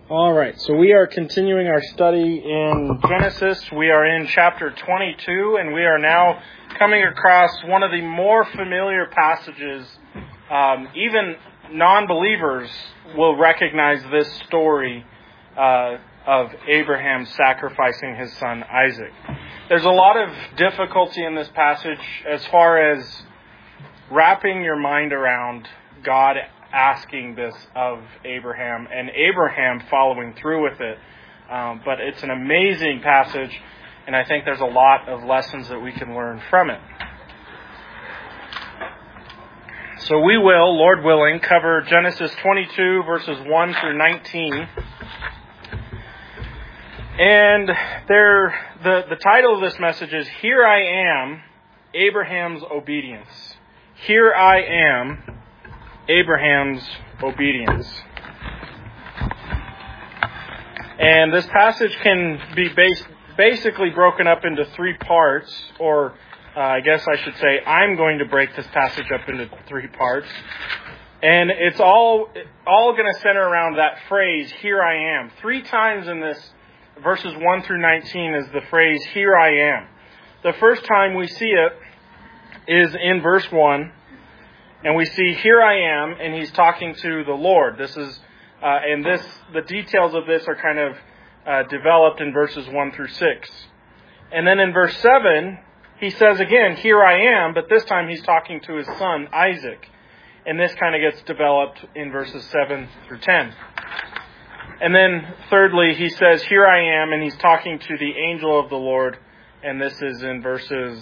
All right, so we are continuing our study in Genesis. We are in chapter 22, and we are now coming across one of the more familiar passages. Even non-believers will recognize this story of Abraham sacrificing his son Isaac. There's a lot of difficulty in this passage as far as wrapping your mind around God asking this of Abraham and Abraham following through with it. But it's an amazing passage, and I think there's a lot of lessons that we can learn from it. So we will, Lord willing, cover Genesis 22 verses 1 through 19. And the title of this message is Here I Am, Abraham's Obedience. Here I am, Abraham's obedience. And this passage can be basically broken up into three parts, or I guess I should say I'm going to break this passage up into three parts. And it's all going to center around that phrase, here I am. 3 times in this, verses 1 through 19, is the phrase, here I am. The first time we see it is in verse 1. And we see, here I am, and he's talking to the Lord. This is, the details of this are kind of developed in verses 1 through 6. And then in verse 7, he says again, here I am, but this time he's talking to his son, Isaac. And this kind of gets developed in verses 7 through 10. And then thirdly, he says, here I am, and he's talking to the angel of the Lord. And this is in verses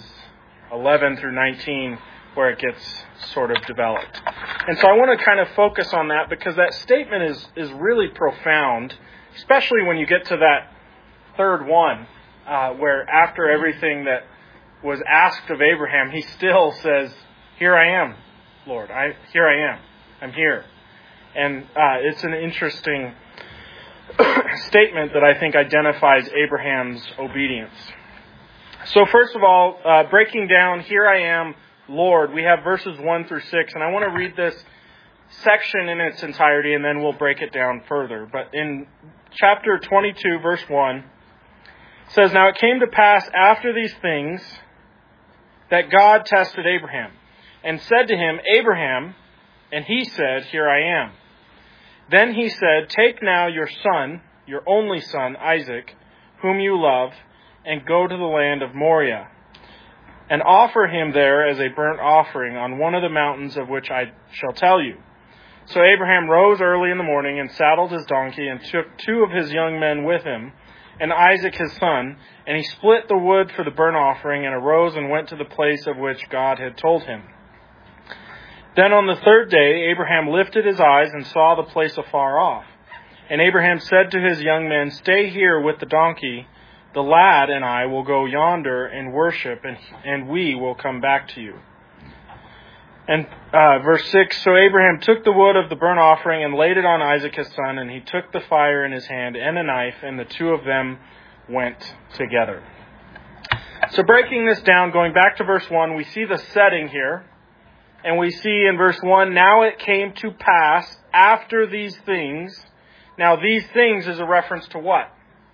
11 through 19, where it gets sort of developed. And so I want to kind of focus on that because that statement is really profound, especially when you get to that third one, where after everything that was asked of Abraham, he still says, here I am, Lord. Here I am. I'm here. And it's an interesting statement that I think identifies Abraham's obedience. So first of all, breaking down, here I am, Lord, we have verses 1 through 6, and I want to read this section in its entirety, and then we'll break it down further. But in chapter 22, verse 1, it says, Now it came to pass after these things that God tested Abraham, and said to him, Abraham, and he said, Here I am. Then he said, Take now your son, your only son, Isaac, whom you love, and go to the land of Moriah, and offer him there as a burnt offering on one of the mountains of which I shall tell you. So Abraham rose early in the morning and saddled his donkey and took 2 of his young men with him, and Isaac his son, and he split the wood for the burnt offering and arose and went to the place of which God had told him. Then on the 3rd day Abraham lifted his eyes and saw the place afar off. And Abraham said to his young men, Stay here with the donkey. The lad and I will go yonder and worship, and we will come back to you. And verse 6, So Abraham took the wood of the burnt offering and laid it on Isaac his son, and he took the fire in his hand and a knife, and the 2 of them went together. So breaking this down, going back to verse 1, we see the setting here. And we see in verse 1, Now it came to pass after these things. Now these things is a reference to what?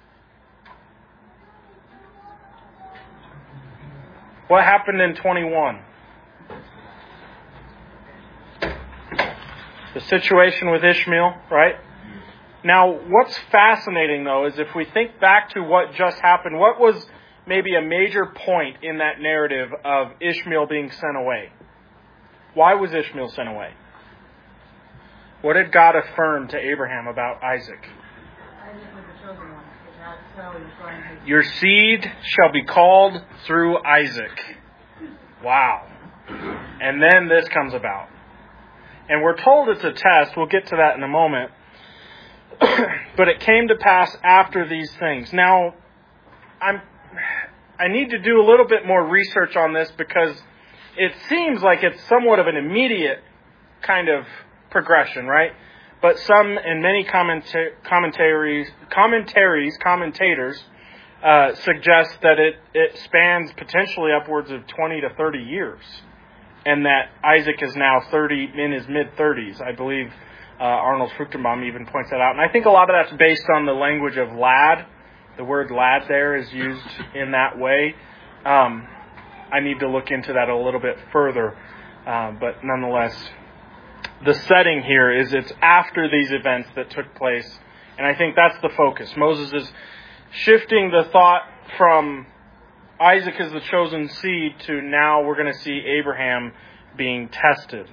What happened in 21? The situation with Ishmael, right? Now, what's fascinating, though, is if we think back to what just happened, what was maybe a major point in that narrative of Ishmael being sent away? Why was Ishmael sent away? What did God affirm to Abraham about Isaac? Your seed shall be called through Isaac. Wow. And then this comes about. And we're told it's a test. We'll get to that in a moment. But it came to pass after these things. Now, I need to do a little bit more research on this because it seems like it's somewhat of an immediate kind of progression, right? But some and many commentators suggest that it spans potentially upwards of 20 to 30 years. And that Isaac is now in his mid-30s. I believe Arnold Fruchtenbaum even points that out. And I think a lot of that's based on the language of lad. The word lad there is used in that way. I need to look into that a little bit further. But nonetheless, the setting here is it's after these events that took place. And I think that's the focus. Moses is shifting the thought from Isaac as the chosen seed to now we're going to see Abraham being tested.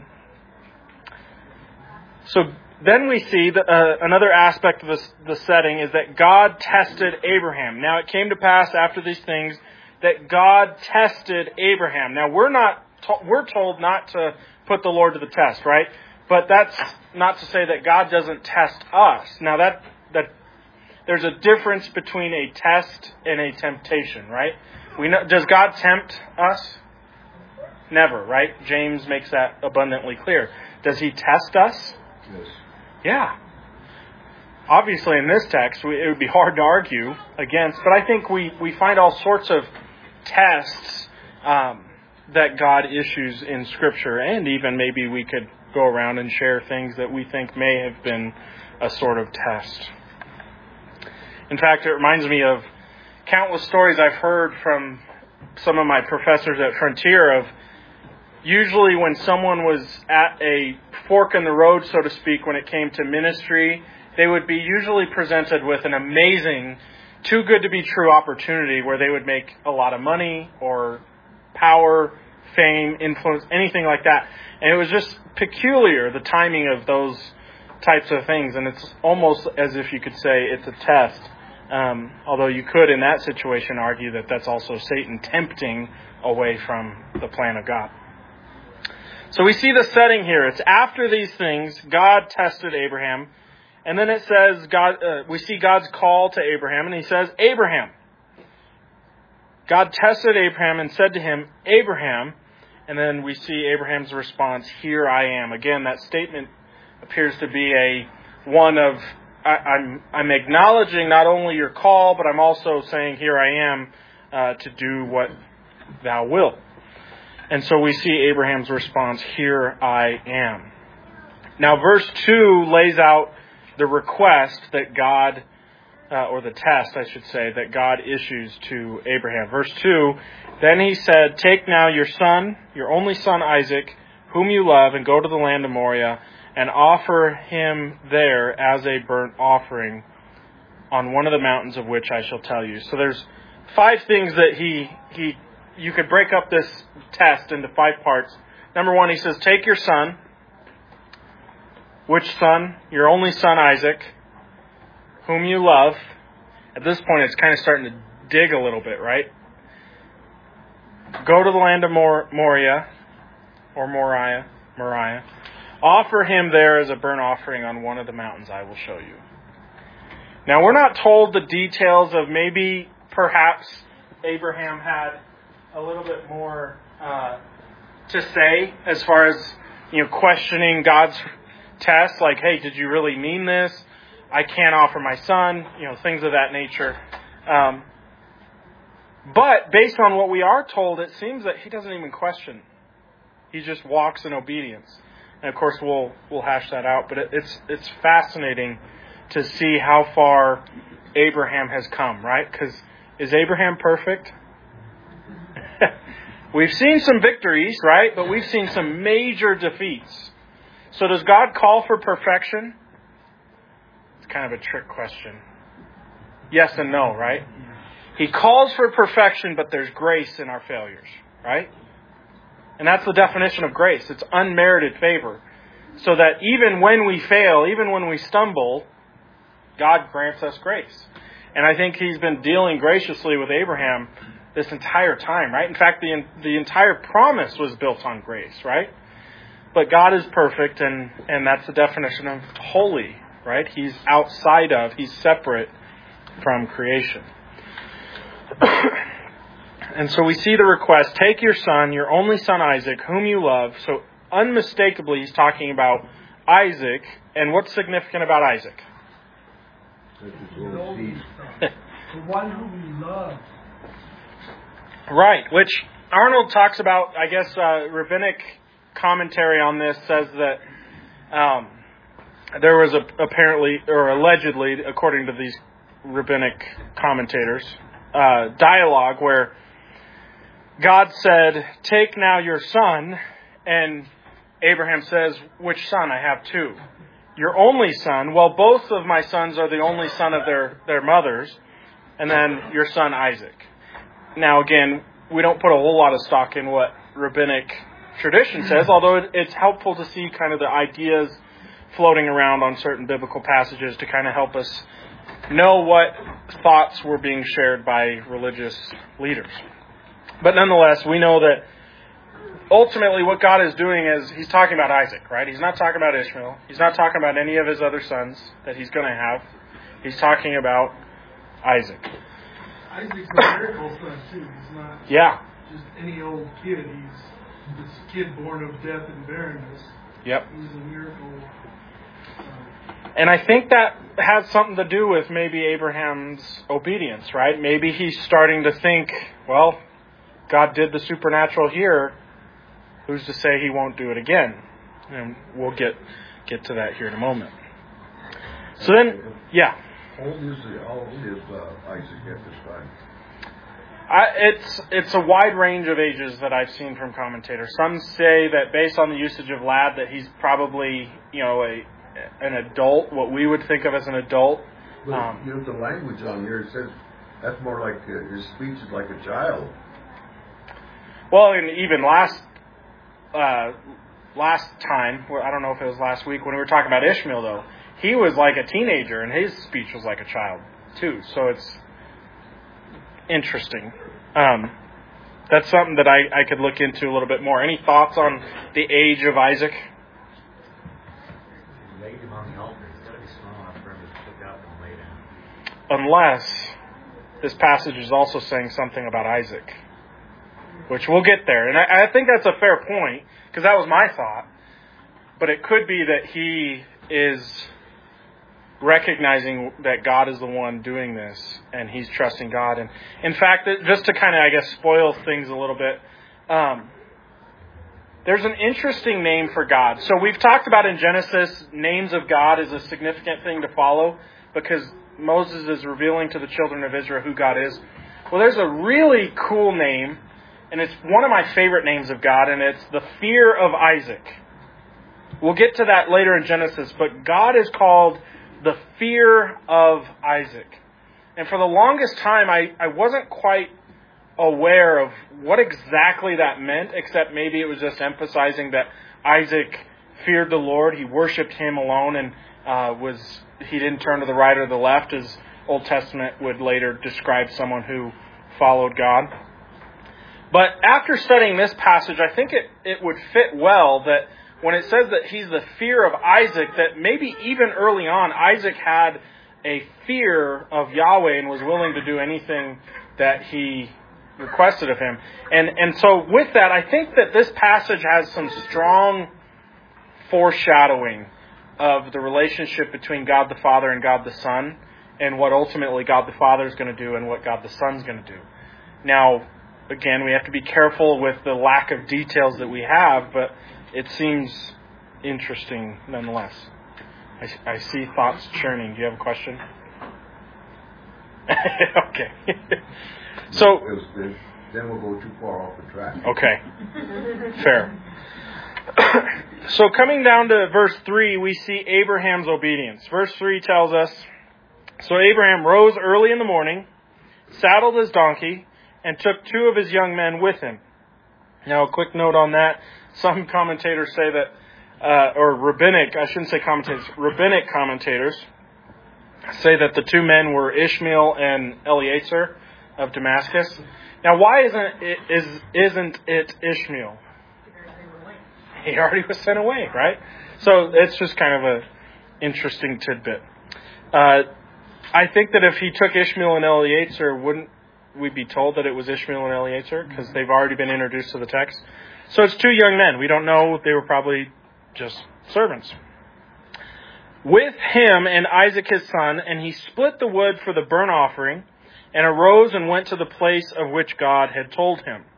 So then we see that another aspect of the setting is that God tested Abraham. Now it came to pass after these things that God tested Abraham. Now we're told not to put the Lord to the test, right? But that's not to say that God doesn't test us. Now that there's a difference between a test and a temptation, right? Does God tempt us? Never, right? James makes that abundantly clear. Does he test us? Yes. Yeah. Obviously, in this text, it would be hard to argue against, but I think we find all sorts of tests that God issues in Scripture, and even maybe we could go around and share things that we think may have been a sort of test. In fact, it reminds me of countless stories I've heard from some of my professors at Frontier of usually when someone was at a fork in the road, so to speak, when it came to ministry, they would be usually presented with an amazing, too good to be true opportunity where they would make a lot of money or power, fame, influence, anything like that. And it was just peculiar, the timing of those types of things. And it's almost as if you could say it's a test. Although you could, in that situation, argue that that's also Satan tempting away from the plan of God. So we see the setting here. It's after these things, God tested Abraham. And then it says, we see God's call to Abraham. And he says, Abraham. God tested Abraham and said to him, Abraham. And then we see Abraham's response, here I am. Again, that statement appears to be one of, I'm acknowledging not only your call, but I'm also saying, here I am to do what thou wilt. And so we see Abraham's response, here I am. Now, verse 2 lays out the request that God, or the test, I should say, that God issues to Abraham. Verse 2, then he said, take now your son, your only son Isaac, whom you love, and go to the land of Moriah, and offer him there as a burnt offering on one of the mountains of which I shall tell you. So there's 5 things that you could break up this test into 5 parts. Number 1, he says, take your son. Which son? Your only son Isaac, whom you love. At this point, it's kind of starting to dig a little bit, right? Go to the land of Moriah, or Moriah. Offer him there as a burnt offering on one of the mountains I will show you. Now, we're not told the details of perhaps Abraham had a little bit more to say as far as, questioning God's test. Like, hey, did you really mean this? I can't offer my son, things of that nature. But based on what we are told, it seems that he doesn't even question. He just walks in obedience. And of course, we'll hash that out. But it's fascinating to see how far Abraham has come, right? Because is Abraham perfect? We've seen some victories, right? But we've seen some major defeats. So does God call for perfection? It's kind of a trick question. Yes and no, right? He calls for perfection, but there's grace in our failures, right? And that's the definition of grace. It's unmerited favor. So that even when we fail, even when we stumble, God grants us grace. And I think he's been dealing graciously with Abraham this entire time, right? In fact, the entire promise was built on grace, right? But God is perfect, and that's the definition of holy, right? He's he's separate from creation. And so we see the request, take your son, your only son Isaac, whom you love. So unmistakably, he's talking about Isaac. And what's significant about Isaac? The one whom he loves. Right, which Arnold talks about, I guess, rabbinic commentary on this says that there was apparently, or allegedly, according to these rabbinic commentators, dialogue where God said, "Take now your son," and Abraham says, "Which son? I have two." "Your only son." "Well, both of my sons are the only son of their mothers." "And then your son Isaac." Now, again, we don't put a whole lot of stock in what rabbinic tradition says, although it's helpful to see kind of the ideas floating around on certain biblical passages to kind of help us know what thoughts were being shared by religious leaders. But nonetheless, we know that ultimately what God is doing is He's talking about Isaac, right? He's not talking about Ishmael. He's not talking about any of His other sons that He's going to have. He's talking about Isaac. Isaac's a miracle son, too. He's not just any old kid. He's this kid born of death and barrenness. Yep. He's a miracle. And I think that has something to do with maybe Abraham's obedience, right? Maybe he's starting to think, well, God did the supernatural here. Who's to say He won't do it again? And we'll get to that here in a moment. So then, yeah. How old is Isaac at this time? It's a wide range of ages that I've seen from commentators. Some say that based on the usage of lad, that he's probably an adult, what we would think of as an adult. But the language on here says that's more like his speech is like a child. Well, and even last time, I don't know if it was last week when we were talking about Ishmael, though, he was like a teenager and his speech was like a child too. So it's interesting. That's something that I could look into a little bit more. Any thoughts on the age of Isaac? Laid him on the altar. He's got to be small enough for him to pick up and lay down. Unless this passage is also saying something about Isaac, which we'll get there. And I think that's a fair point, because that was my thought. But it could be that he is recognizing that God is the one doing this, and he's trusting God. And in fact, just to kind of, I guess, spoil things a little bit, there's an interesting name for God. So we've talked about in Genesis, names of God is a significant thing to follow, because Moses is revealing to the children of Israel who God is. Well, there's a really cool name, and it's one of my favorite names of God, and it's the fear of Isaac. We'll get to that later in Genesis, but God is called the fear of Isaac. And for the longest time, I wasn't quite aware of what exactly that meant, except maybe it was just emphasizing that Isaac feared the Lord. He worshipped Him alone, and he didn't turn to the right or the left, as Old Testament would later describe someone who followed God. But after studying this passage, I think it would fit well that when it says that he's the fear of Isaac, that maybe even early on, Isaac had a fear of Yahweh and was willing to do anything that He requested of him. And so with that, I think that this passage has some strong foreshadowing of the relationship between God the Father and God the Son, and what ultimately God the Father is going to do and what God the Son is going to do. Now, again, we have to be careful with the lack of details that we have, but it seems interesting nonetheless. I see thoughts churning. Do you have a question? Okay. So then we'll go too far off the track. Okay. Fair. So coming down to verse 3, we see Abraham's obedience. Verse 3 tells us, "So Abraham rose early in the morning, saddled his donkey, and took 2 of his young men with him." Now, a quick note on that. Some commentators say that, rabbinic commentators say that the 2 men were Ishmael and Eliezer of Damascus. Now, why isn't it Ishmael? He already was sent away, right? So it's just kind of a interesting tidbit. I think that if he took Ishmael and Eliezer, wouldn't we be told that it was Ishmael and Eliezer? Because they've already been introduced to the text. So it's 2 young men. We don't know. They were probably just servants. "With him and Isaac his son, and he split the wood for the burnt offering, and arose and went to the place of which God had told him.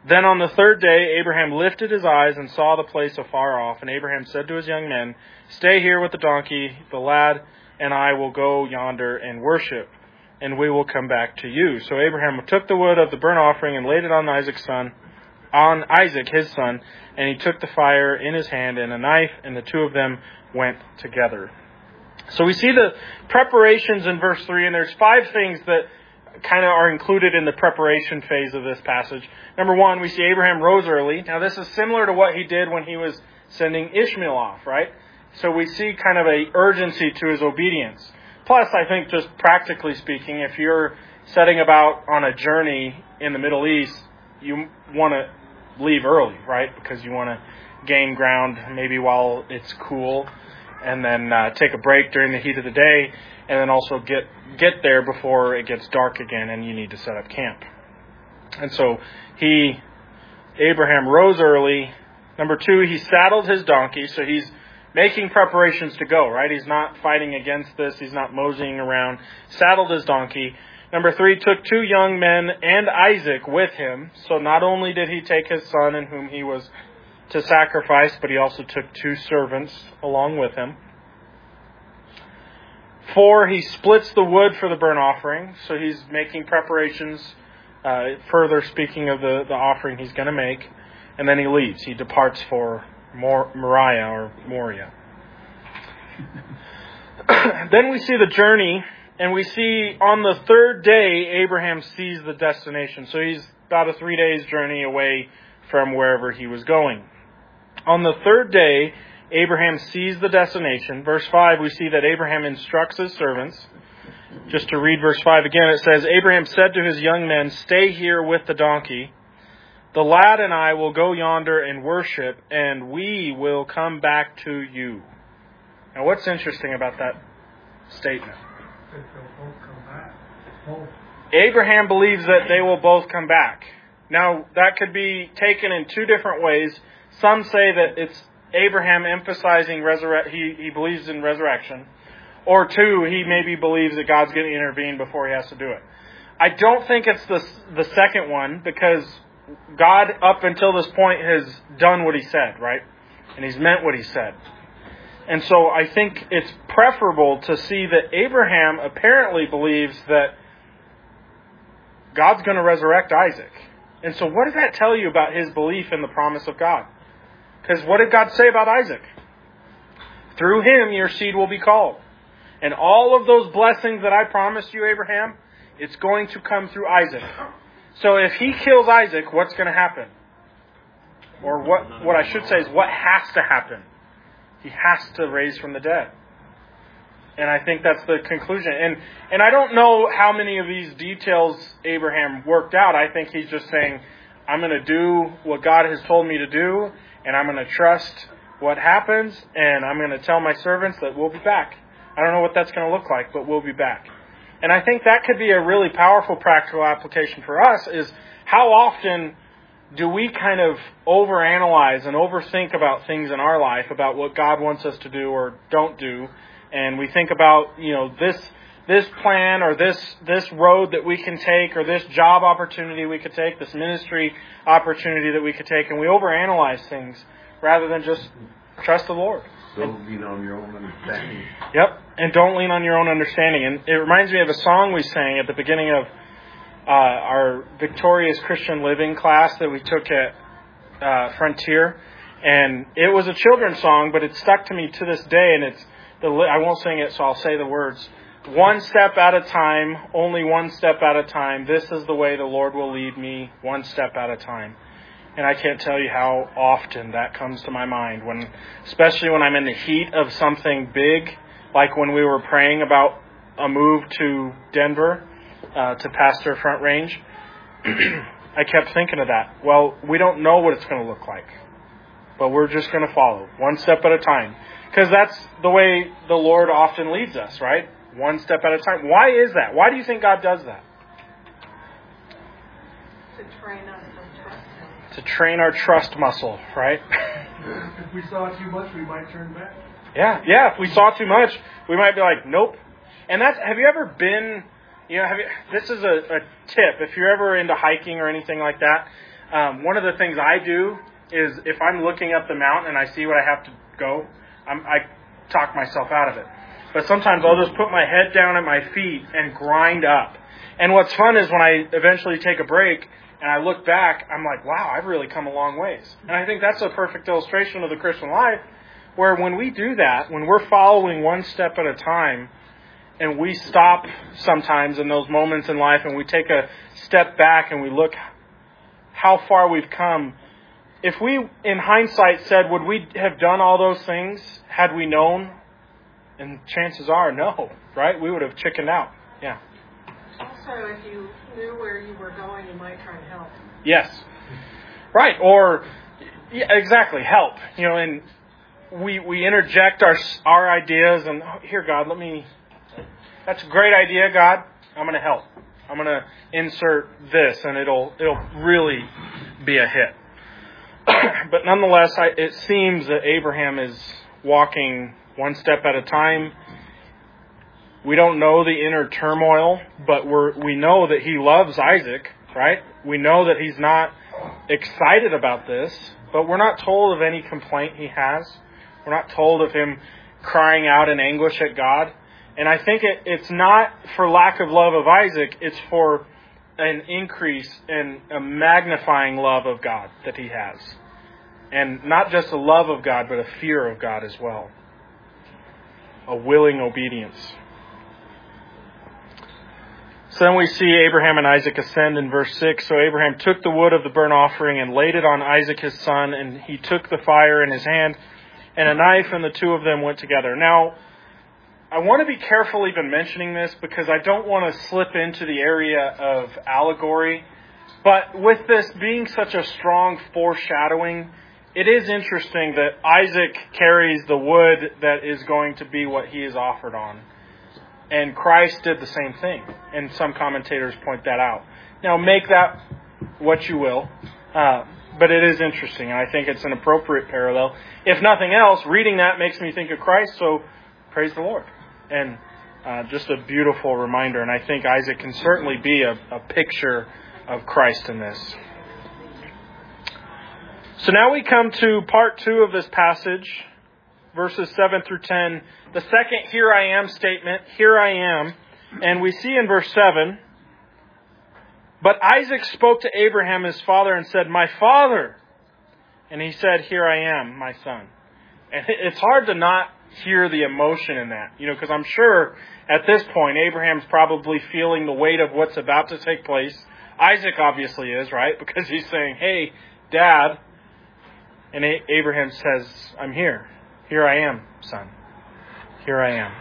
Then on the third day, Abraham lifted his eyes and saw the place afar off. And Abraham said to his young men, "Stay here with the donkey. The lad and I will go yonder and worship, and we will come back to you." So Abraham took the wood of the burnt offering and laid it on Isaac his son, and he took the fire in his hand and a knife, and the two of them went together. So we see the preparations in verse 3, and there's 5 things that kind of are included in the preparation phase of this passage. Number 1, we see Abraham rose early. Now this is similar to what he did when he was sending Ishmael off, right? So we see kind of a urgency to his obedience. Plus, I think just practically speaking, if you're setting about on a journey in the Middle East, you want to leave early, right? Because you want to gain ground maybe while it's cool, and then take a break during the heat of the day, and then also get there before it gets dark again and you need to set up camp. And so Abraham rose early. Number 2, he saddled his donkey, so he's making preparations to go, right? He's not fighting against this. He's not moseying around. Saddled his donkey. Number 3, took 2 young men and Isaac with him. So not only did he take his son in whom he was to sacrifice, but he also took 2 servants along with him. 4, he splits the wood for the burnt offering. So he's making preparations, further speaking of the offering he's going to make. And then he leaves. He departs for Moriah. Then we see the journey, and we see on the third day, Abraham sees the destination. So he's about a 3 days journey away from wherever he was going. On the third day, Abraham sees the destination. Verse 5, we see that Abraham instructs his servants. Just to read verse 5 again, it says, Abraham said to his young men, "Stay here with the donkey. The lad and I will go yonder and worship, and we will come back to you." Now, what's interesting about that statement? They'll both come back. Abraham believes that they will both come back. Now, that could be taken in 2 different ways. Some say that it's Abraham emphasizing he believes in resurrection. Or 2, he maybe believes that God's going to intervene before he has to do it. I don't think it's the second one, because God, up until this point, has done what he said, right? And he's meant what he said. And so I think it's preferable to see that Abraham apparently believes that God's going to resurrect Isaac. And so what does that tell you about his belief in the promise of God? Because what did God say about Isaac? Through him your seed will be called. And all of those blessings that I promised you, Abraham, it's going to come through Isaac. So if he kills Isaac, what's going to happen? Or what I should say is, what has to happen? He has to raise from the dead. And I think that's the conclusion. And I don't know how many of these details Abraham worked out. I think he's just saying, I'm going to do what God has told me to do, and I'm going to trust what happens, and I'm going to tell my servants that we'll be back. I don't know what that's going to look like, but we'll be back. And I think that could be a really powerful practical application for us, is how often do we kind of overanalyze and overthink about things in our life, about what God wants us to do or don't do, and we think about, this plan or this road that we can take, or this job opportunity we could take, this ministry opportunity that we could take, and we overanalyze things rather than just trust the Lord. Don't lean on your own understanding. Yep, and don't lean on your own understanding. And it reminds me of a song we sang at the beginning of our Victorious Christian Living class that we took at Frontier. And it was a children's song, but it stuck to me to this day. And I won't sing it, so I'll say the words. One step at a time, only one step at a time. This is the way the Lord will lead me, one step at a time. And I can't tell you how often that comes to my mind, especially when I'm in the heat of something big, like when we were praying about a move to Denver to pastor Front Range. I kept thinking of that. Well, we don't know what it's going to look like, but we're just going to follow one step at a time, because that's the way the Lord often leads us, right? One step at a time. Why is that? Why do you think God does that? To train our trust muscle, right? If we saw too much, we might turn back. Yeah. If we saw too much, we might be like, nope. And have you ever been, this is a tip. If you're ever into hiking or anything like that, One of the things I do is if I'm looking up the mountain and I see what I have to go, I talk myself out of it. But sometimes I'll just put my head down at my feet and grind up. And what's fun is when I eventually take a break and I look back, I'm like, wow, I've really come a long ways. And I think that's a perfect illustration of the Christian life, where when we do that, when we're following one step at a time, and we stop sometimes in those moments in life and we take a step back and we look how far we've come. If we, in hindsight, said, would we have done all those things had we known? And chances are, no, right? We would have chickened out. Yeah. Also, if you knew where you were going, you might try and help. Yes. Right. Or, yeah, exactly, help. And we interject our ideas and, here, God, that's a great idea, God. I'm going to help. I'm going to insert this, and it'll really be a hit. But nonetheless, it seems that Abraham is walking one step at a time. We don't know the inner turmoil, but we know that he loves Isaac, right? We know that he's not excited about this, but we're not told of any complaint he has. We're not told of him crying out in anguish at God. And I think it's not for lack of love of Isaac, it's for an increase in a magnifying love of God that he has. And not just a love of God, but a fear of God as well. A willing obedience. So then we see Abraham and Isaac ascend in verse 6. So Abraham took the wood of the burnt offering and laid it on Isaac his son, and he took the fire in his hand and a knife, and the two of them went together. Now, I want to be careful even mentioning this because I don't want to slip into the area of allegory. But with this being such a strong foreshadowing, it is interesting that Isaac carries the wood that is going to be what he is offered on. And Christ did the same thing. And some commentators point that out. Now, make that what you will. But it is interesting. And I think it's an appropriate parallel. If nothing else, reading that makes me think of Christ. So praise the Lord. And just a beautiful reminder. And I think Isaac can certainly be a picture of Christ in this. So now we come to part 2 of this passage, verses 7 through 10. The second here I am statement, here I am. And we see in verse 7, but Isaac spoke to Abraham his father and said, my father. And he said, here I am, my son. And it's hard to not hear the emotion in that, because I'm sure at this point Abraham's probably feeling the weight of what's about to take place. Isaac obviously is, right? Because he's saying, hey, Dad. And Abraham says, I'm here. Here I am, son. Here I am.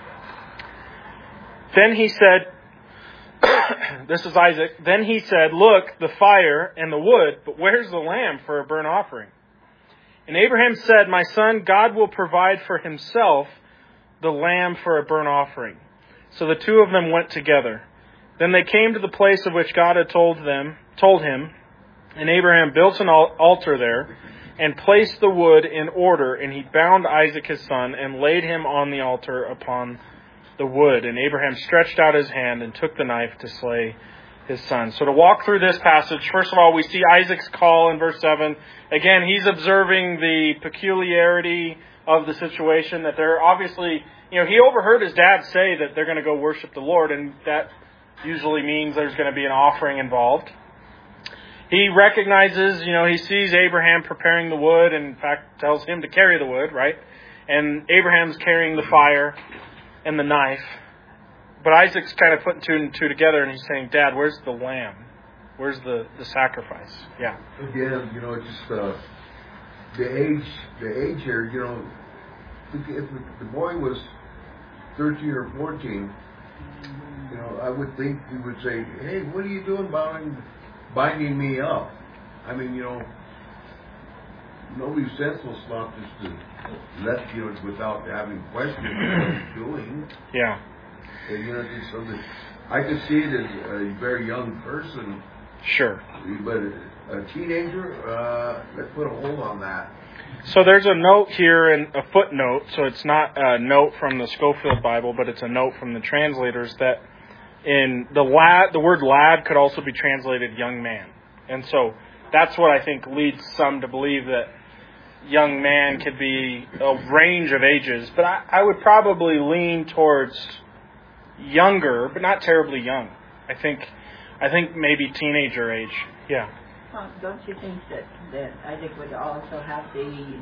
Then he said, this is Isaac. Then he said, look, the fire and the wood, but where's the lamb for a burnt offering? And Abraham said, my son, God will provide for himself the lamb for a burnt offering. So the two of them went together. Then they came to the place of which God had told him, and Abraham built an altar there and placed the wood in order, and he bound Isaac his son and laid him on the altar upon the wood. And Abraham stretched out his hand and took the knife to slay his son. So to walk through this passage, first of all, we see Isaac's call in verse 7. Again, he's observing the peculiarity of the situation, that they're obviously, he overheard his dad say that they're going to go worship the Lord, and that usually means there's going to be an offering involved. He recognizes, he sees Abraham preparing the wood, and in fact tells him to carry the wood, right? And Abraham's carrying the fire and the knife. But Isaac's kind of putting 2 and 2 together, and he's saying, Dad, where's the lamb? Where's the sacrifice? Yeah. Again, just the age here, if the boy was 13 or 14, I would think he would say, hey, what are you doing binding me up? I mean, nobody's senseless enough just to let, without having questions what he's doing. Yeah. And, just so that I could see it as a very young person. Sure. But a teenager, let's put a hold on that. So there's a note here, and a footnote, so it's not a note from the Scofield Bible, but it's a note from the translators that in the word lad could also be translated young man. And so that's what I think leads some to believe that young man could be a range of ages. But I would probably lean towards younger, but not terribly young. I think maybe teenager age. Yeah. Well, don't you think that Isaac would also have the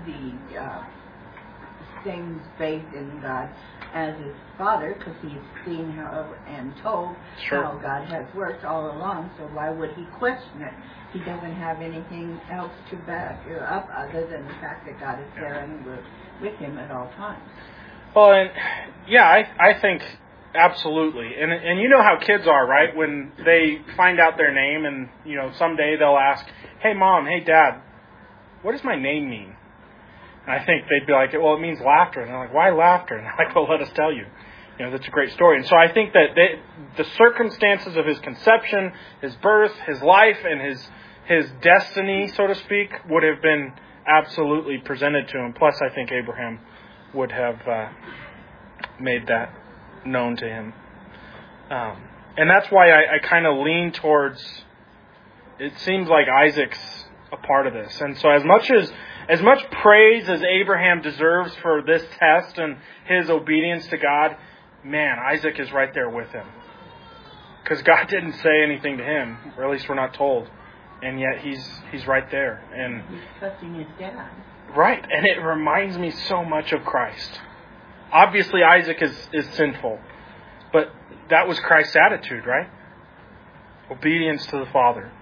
same faith in God as his father, because he's seen how and told how God has worked all along, so why would he question it? He doesn't have anything else to back up other than the fact that God is there and with him at all times. Well, and I think absolutely. And you know how kids are, right? When they find out their name and, someday they'll ask, hey, Mom, hey, Dad, what does my name mean? And I think they'd be like, well, it means laughter. And they're like, why laughter? And they're like, well, let us tell you. That's a great story. And so I think that the circumstances of his conception, his birth, his life, and his destiny, so to speak, would have been absolutely presented to him. Plus, I think Abraham would have made that known to him. And that's why I kind of lean towards, it seems like Isaac's a part of this. And so as much praise as Abraham deserves for this test and his obedience to God, man, Isaac is right there with him. Because God didn't say anything to him, or at least we're not told. And yet he's right there. And he's trusting his dad. Right. And it reminds me so much of Christ. Obviously, Isaac is sinful. But that was Christ's attitude, right? Obedience to the Father.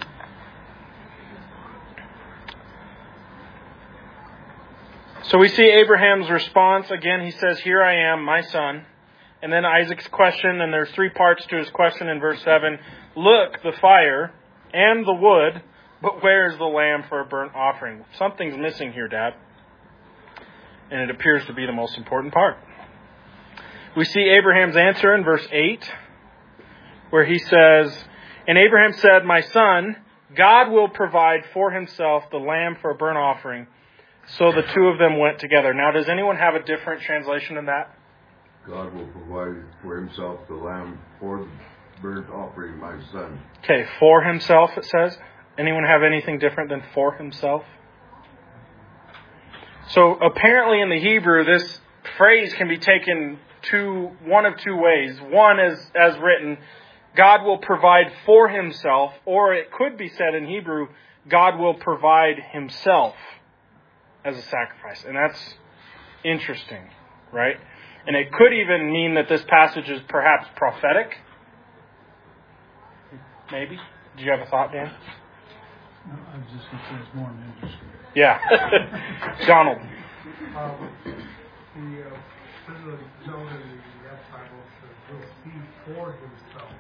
So we see Abraham's response. Again, he says, here I am, my son. And then Isaac's question, and there's 3 parts to his question in verse 7. Look, the fire and the wood, but where is the lamb for a burnt offering? Something's missing here, Dad. And it appears to be the most important part. We see Abraham's answer in verse 8, where he says, and Abraham said, my son, God will provide for himself the lamb for a burnt offering. So the two of them went together. Now, does anyone have a different translation than that? God will provide for himself the lamb for the burnt offering, my son. Okay, for himself, it says. Anyone have anything different than for himself? So apparently in the Hebrew, this phrase can be taken one of two ways. One is, as written, God will provide for himself, or it could be said in Hebrew, God will provide himself as a sacrifice. And that's interesting, right? And it could even mean that this passage is perhaps prophetic. Maybe. Do you have a thought, Dan? No, I was just going to say it's more than interesting. Yeah. Donald. The gentleman in the F Bible says, will see for himself.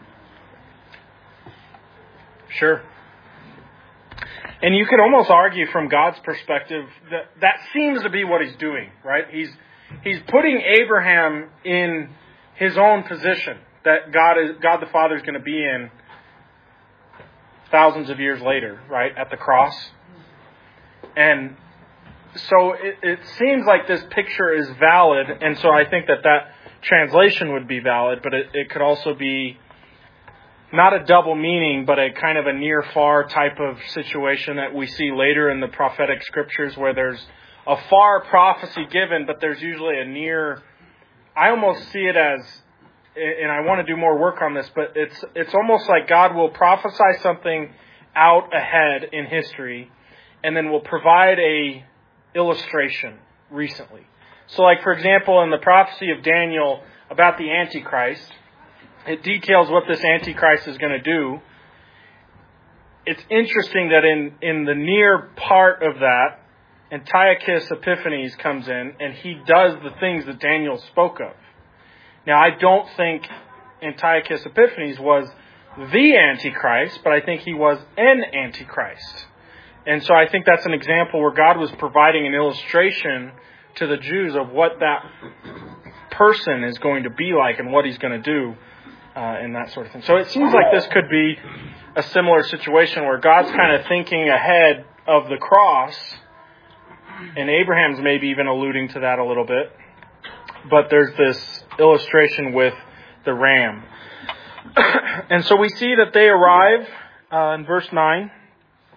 Sure. And you could almost argue from God's perspective that seems to be what he's doing, right? He's putting Abraham in his own position that God the Father is going to be in thousands of years later, right, at the cross. And so it seems like this picture is valid, and so I think that translation would be valid, but it could also be not a double meaning, but a kind of a near-far type of situation that we see later in the prophetic scriptures where there's a far prophecy given, but there's usually a near. I almost see it as, and I want to do more work on this, but it's almost like God will prophesy something out ahead in history, and then will provide a illustration recently. So like, for example, in the prophecy of Daniel about the Antichrist, it details what this Antichrist is going to do. It's interesting that in the near part of that, Antiochus Epiphanes comes in and he does the things that Daniel spoke of. Now, I don't think Antiochus Epiphanes was the Antichrist, but I think he was an Antichrist. And so I think that's an example where God was providing an illustration to the Jews of what that person is going to be like and what he's going to do. And that sort of thing. So it seems like this could be a similar situation where God's kind of thinking ahead of the cross, and Abraham's maybe even alluding to that a little bit. But there's this illustration with the ram. And so we see that they arrive in verse 9.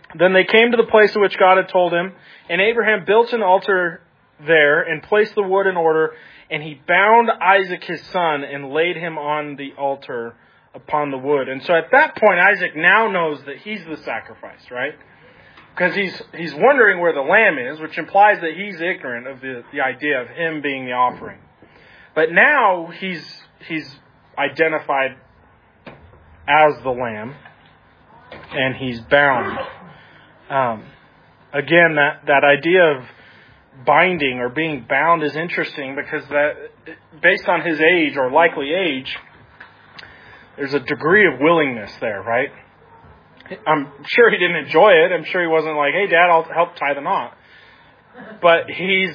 Then they came to the place of which God had told him, and Abraham built an altar there and placed the wood in order, and he bound Isaac his son and laid him on the altar upon the wood. And so at that point, Isaac now knows that he's the sacrifice, right? Because he's wondering where the lamb is, which implies that he's ignorant of the idea of him being the offering. But now he's identified as the lamb, and he's bound. Again, that idea of binding or being bound is interesting because that, based on his age or likely age, there's a degree of willingness there, right? I'm sure he didn't enjoy it. I'm sure he wasn't like, hey, Dad, I'll help tie the knot. But he's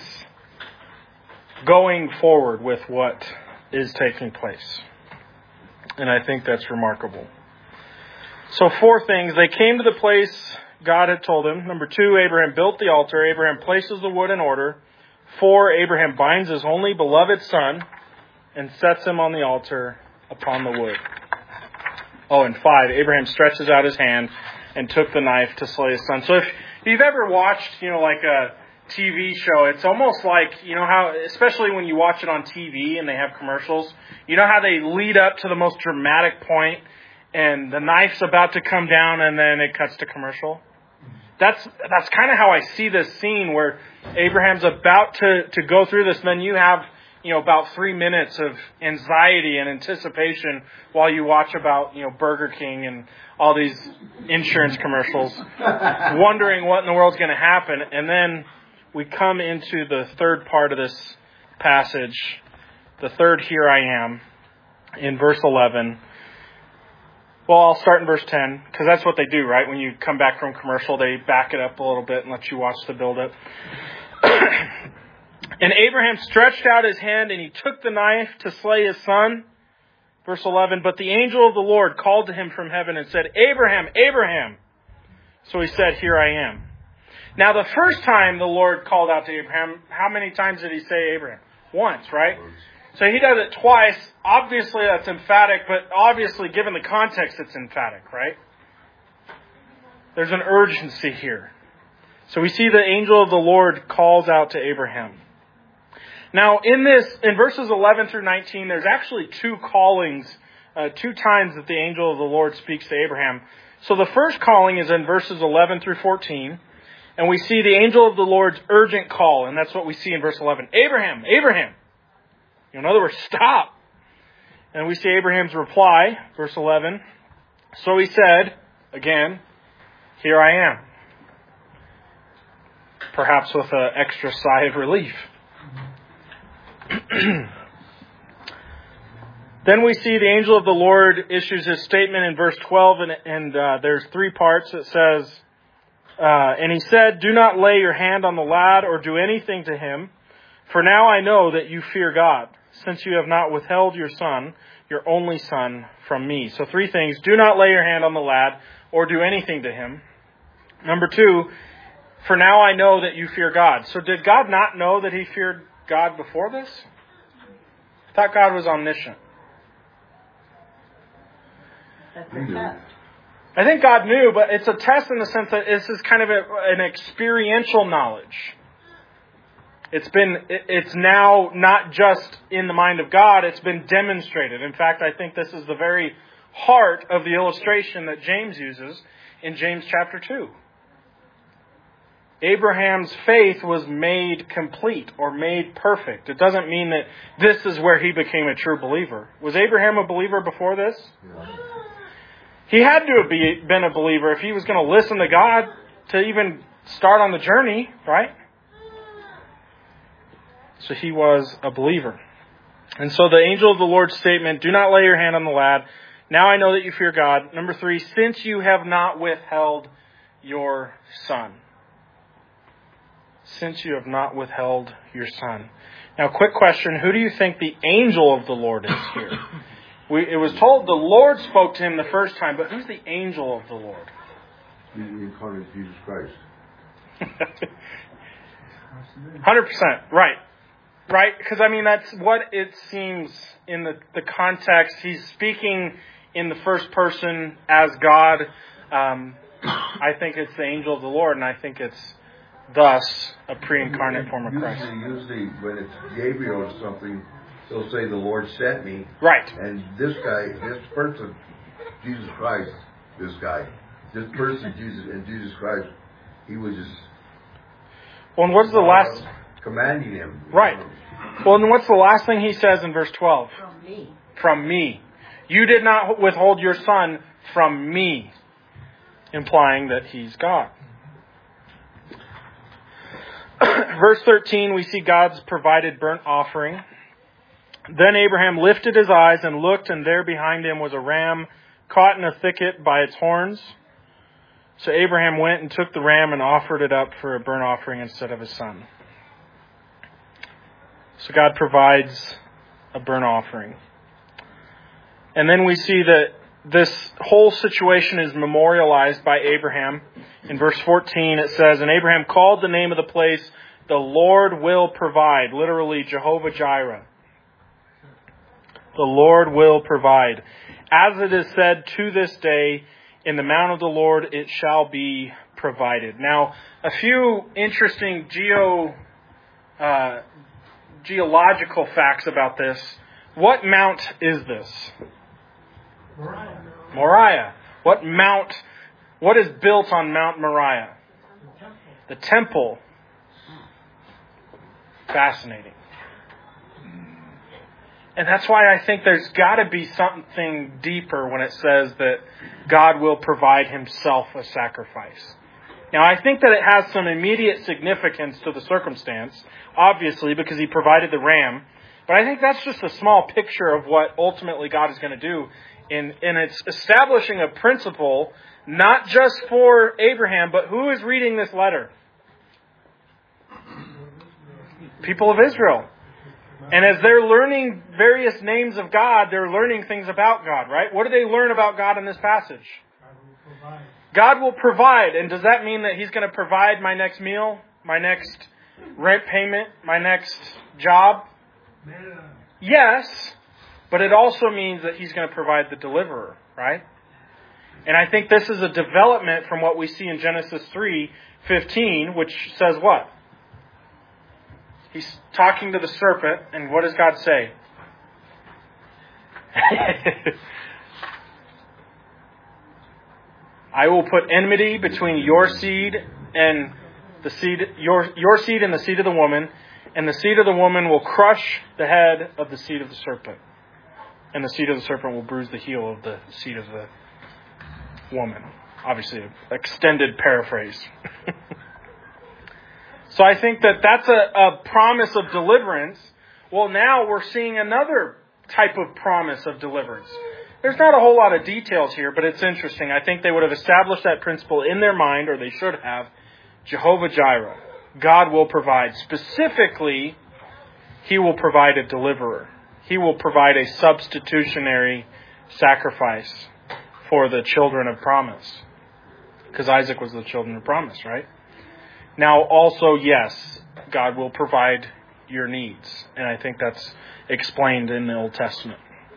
going forward with what is taking place. And I think that's remarkable. So 4 things. They came to the place God had told him. Number 2, Abraham built the altar. Abraham places the wood in order. 4, Abraham binds his only beloved son and sets him on the altar upon the wood. Oh, and 5, Abraham stretches out his hand and took the knife to slay his son. So if you've ever watched, like a TV show, it's almost like, how, especially when you watch it on TV and they have commercials, how they lead up to the most dramatic point and the knife's about to come down and then it cuts to commercial. That's kind of how I see this scene where Abraham's about to go through this, and then you have about 3 minutes of anxiety and anticipation while you watch about, Burger King and all these insurance commercials, wondering what in the world's going to happen. And then we come into the third part of this passage, the third "here I am," in verse 11. Well, I'll start in verse 10, because that's what they do, right? When you come back from commercial, they back it up a little bit and let you watch the build-up. And Abraham stretched out his hand, and he took the knife to slay his son. Verse 11, but the angel of the Lord called to him from heaven and said, Abraham, Abraham. So he said, here I am. Now, the first time the Lord called out to Abraham, how many times did he say Abraham? Once, right? So he does it twice. Obviously, that's emphatic, but obviously, given the context, it's emphatic, right? There's an urgency here. So we see the angel of the Lord calls out to Abraham. Now, in verses 11 through 19, there's actually 2 callings, 2 times that the angel of the Lord speaks to Abraham. So the first calling is in verses 11 through 14, and we see the angel of the Lord's urgent call, and that's what we see in verse 11. Abraham, Abraham. In other words, stop. And we see Abraham's reply, verse 11. So he said, again, here I am. Perhaps with an extra sigh of relief. Then we see the angel of the Lord issues his statement in verse 12, and there's 3 parts. It says, and he said, do not lay your hand on the lad or do anything to him, for now I know that you fear God, since you have not withheld your son, your only son, from me. So 3 things. Do not lay your hand on the lad or do anything to him. Number 2, for now I know that you fear God. So did God not know that he feared God before this? I thought God was omniscient. That's a test. I think God knew, but it's a test in the sense that this is kind of an experiential knowledge. It's now not just in the mind of God, it's been demonstrated. In fact, I think this is the very heart of the illustration that James uses in James chapter 2. Abraham's faith was made complete or made perfect. It doesn't mean that this is where he became a true believer. Was Abraham a believer before this? Yeah. He had to have been a believer if he was going to listen to God to even start on the journey, right? So he was a believer. And so the angel of the Lord's statement, do not lay your hand on the lad. Now I know that you fear God. Number 3, since you have not withheld your son. Since you have not withheld your son. Now, quick question. Who do you think the angel of the Lord is here? It was told the Lord spoke to him the first time, but who's the angel of the Lord? The incarnate Jesus Christ. 100%. Right. Right? Because, that's what it seems in the context. He's speaking in the first person as God. I think it's the angel of the Lord, and I think it's thus a pre-incarnate form of Christ. Usually when it's Gabriel or something, they'll say the Lord sent me. Right. And this person, Jesus Christ, this person, Jesus Christ, he was just... Well, and what's the last... commanding him. Right. Well, and what's the last thing he says in verse 12? From me. From me. You did not withhold your son from me. Implying that he's God. Verse 13, we see God's provided burnt offering. Then Abraham lifted his eyes and looked, and there behind him was a ram caught in a thicket by its horns. So Abraham went and took the ram and offered it up for a burnt offering instead of his son. So God provides a burnt offering. And then we see that this whole situation is memorialized by Abraham. In verse 14 it says, and Abraham called the name of the place, the Lord will provide. Literally, Jehovah Jireh. The Lord will provide. As it is said to this day, in the mount of the Lord it shall be provided. Now, a few interesting geological facts about this. What mount is this? Moriah. What is built on Mount Moriah? The temple. Fascinating. And that's why I think there's got to be something deeper when it says that God will provide himself a sacrifice. Now, I think that it has some immediate significance to the circumstance, obviously, because he provided the ram. But I think that's just a small picture of what ultimately God is going to do. And it's establishing a principle, not just for Abraham, but who is reading this letter? People of Israel. And as they're learning various names of God, they're learning things about God, right? What do they learn about God in this passage? God will provide. And does that mean that he's going to provide my next meal, my next rent payment, my next job? Yes, but it also means that he's going to provide the deliverer, right? And I think this is a development from what we see in Genesis 3:15, which says what? He's talking to the serpent, and what does God say? I will put enmity between your seed and the seed, your seed and the seed of the woman, and the seed of the woman will crush the head of the seed of the serpent. And the seed of the serpent will bruise the heel of the seed of the woman. Obviously, an extended paraphrase. So I think that that's a promise of deliverance. Well, now we're seeing another type of promise of deliverance. There's not a whole lot of details here, but it's interesting. I think they would have established that principle in their mind, or they should have. Jehovah Jireh. God will provide. Specifically, he will provide a deliverer. He will provide a substitutionary sacrifice for the children of promise. Because Isaac was the children of promise, right? Now, also, yes, God will provide your needs. And I think that's explained in the Old Testament.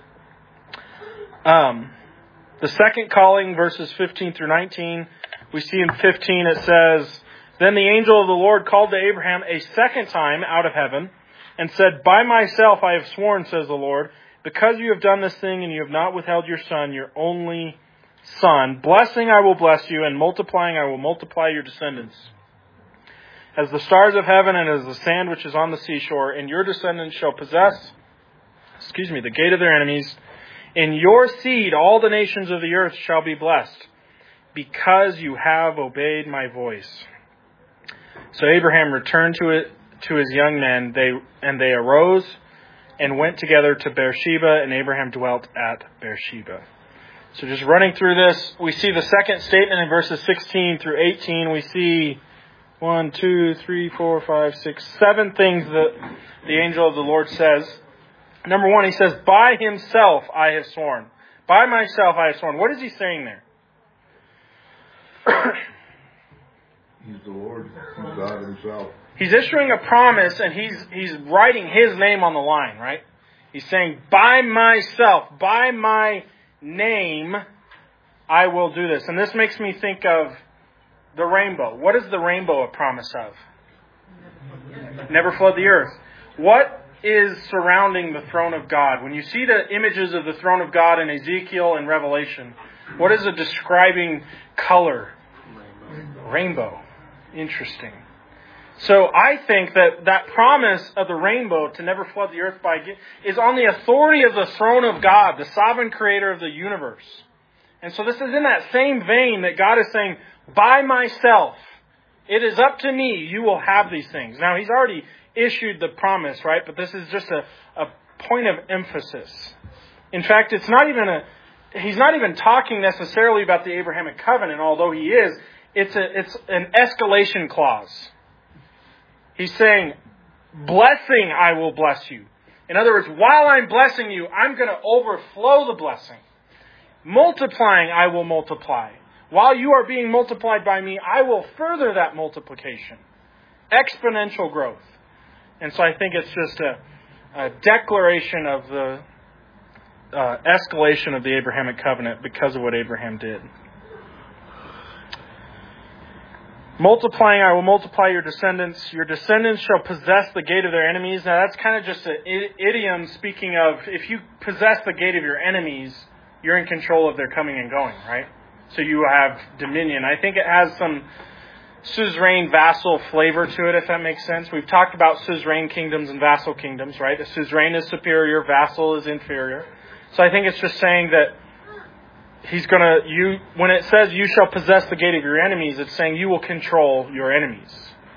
The second calling, verses 15 through 19, we see in 15 it says, Then the angel of the Lord called to Abraham a second time out of heaven and said, By myself I have sworn, says the Lord, because you have done this thing and you have not withheld your son, your only son, blessing I will bless you, and multiplying I will multiply your descendants. As the stars of heaven and as the sand which is on the seashore, and your descendants shall possess, the gate of their enemies. In your seed all the nations of the earth shall be blessed, because you have obeyed my voice. So Abraham returned to his young men, and they arose and went together to Beersheba, and Abraham dwelt at Beersheba. So just running through this, we see the second statement in verses 16 through 18. We see 7 things that the angel of the Lord says. Number one, he says, By himself I have sworn. By myself I have sworn. What is he saying there? He's the Lord. He's God himself. He's issuing a promise, and he's writing his name on the line, right? He's saying, by myself, by my name, I will do this. And this makes me think of The rainbow. What is the rainbow a promise of? Never flood the earth. What is surrounding the throne of God? When you see the images of the throne of God in Ezekiel and Revelation, what is a describing color? Rainbow. Interesting. So I think that promise of the rainbow to never flood the earth is on the authority of the throne of God, the sovereign creator of the universe. And so this is in that same vein that God is saying, by myself, it is up to me, you will have these things. Now, He's already issued the promise, right? But this is just a point of emphasis. In fact, He's not even talking necessarily about the Abrahamic covenant, although He is. It's an escalation clause. He's saying, blessing, I will bless you. In other words, while I'm blessing you, I'm going to overflow the blessing. Multiplying, I will multiply. While you are being multiplied by me, I will further that multiplication. Exponential growth. And so I think it's just a declaration of the escalation of the Abrahamic covenant because of what Abraham did. Multiplying, I will multiply your descendants. Your descendants shall possess the gate of their enemies. Now that's kind of just an idiom speaking of if you possess the gate of your enemies, you're in control of their coming and going, right? So you have dominion. I think it has some suzerain vassal flavor to it, if that makes sense. We've talked about suzerain kingdoms and vassal kingdoms, right? The suzerain is superior, vassal is inferior. So I think it's just saying that when it says you shall possess the gate of your enemies, it's saying you will control your enemies.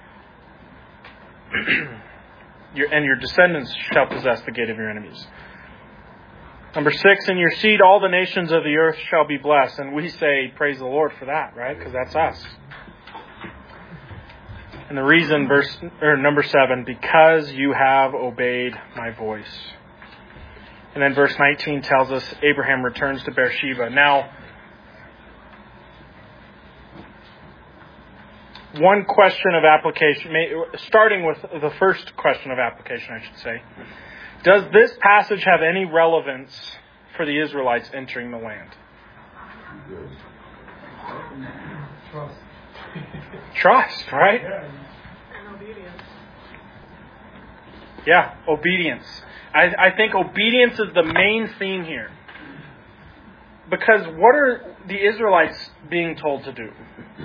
And your descendants shall possess the gate of your enemies. Number 6, in your seed all the nations of the earth shall be blessed. And we say, praise the Lord for that, right? Because that's us. And the reason, number 7, because you have obeyed my voice. And then verse 19 tells us Abraham returns to Beersheba. Now, one question of application, starting with the first question of application, I should say. Does this passage have any relevance for the Israelites entering the land? Trust, right? And obedience. Yeah, obedience. I think obedience is the main theme here. Because what are the Israelites being told to do?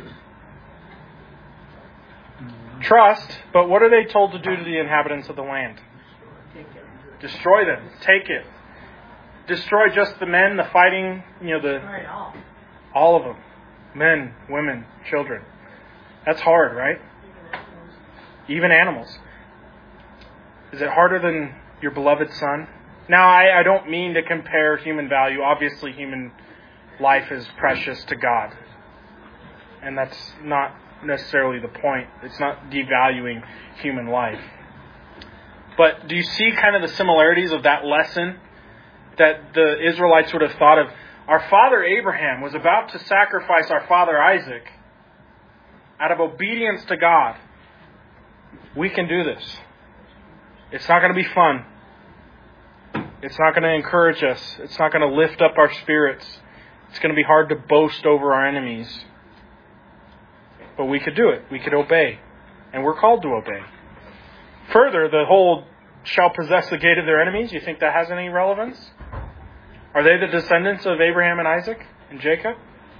Trust, but what are they told to do to the inhabitants of the land? Destroy them. Take it. Destroy just the men, the fighting, all of them. Men, women, children. That's hard, right? Even animals. Is it harder than your beloved son? Now, I don't mean to compare human value. Obviously, human life is precious to God. And that's not necessarily the point. It's not devaluing human life. But do you see kind of the similarities of that lesson that the Israelites would have thought of? Our father Abraham was about to sacrifice our father Isaac out of obedience to God. We can do this. It's not going to be fun. It's not going to encourage us. It's not going to lift up our spirits. It's going to be hard to boast over our enemies. But we could do it. We could obey. And we're called to obey. Further, the whole shall possess the gate of their enemies, you think that has any relevance? Are they the descendants of Abraham and Isaac and Jacob?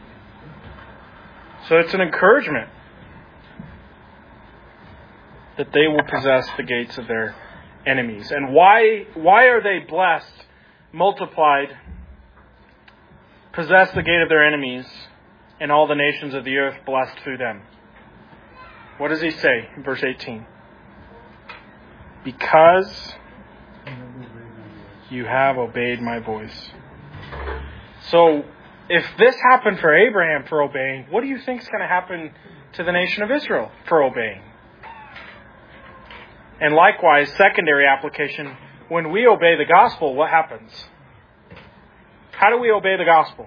So it's an encouragement that they will possess the gates of their enemies. And why are they blessed, multiplied, possess the gate of their enemies, and all the nations of the earth blessed through them? What does he say in verse 18? Because you have obeyed my voice. So, if this happened for Abraham for obeying, what do you think is going to happen to the nation of Israel for obeying? And likewise, secondary application, when we obey the gospel, what happens? How do we obey the gospel?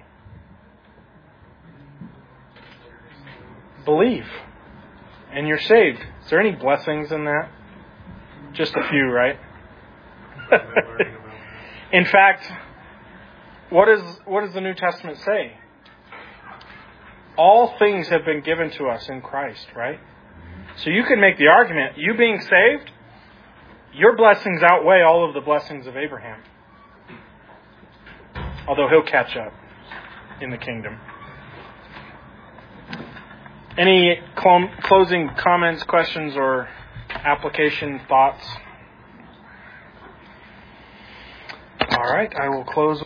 Believe. And you're saved. Is there any blessings in that? Just a few, right? In fact, what does the New Testament say? all things have been given to us in Christ, right? So you can make the argument, you being saved, your blessings outweigh all of the blessings of Abraham. Although he'll catch up in the kingdom. Any closing comments, questions, or application thoughts? All right, I will close.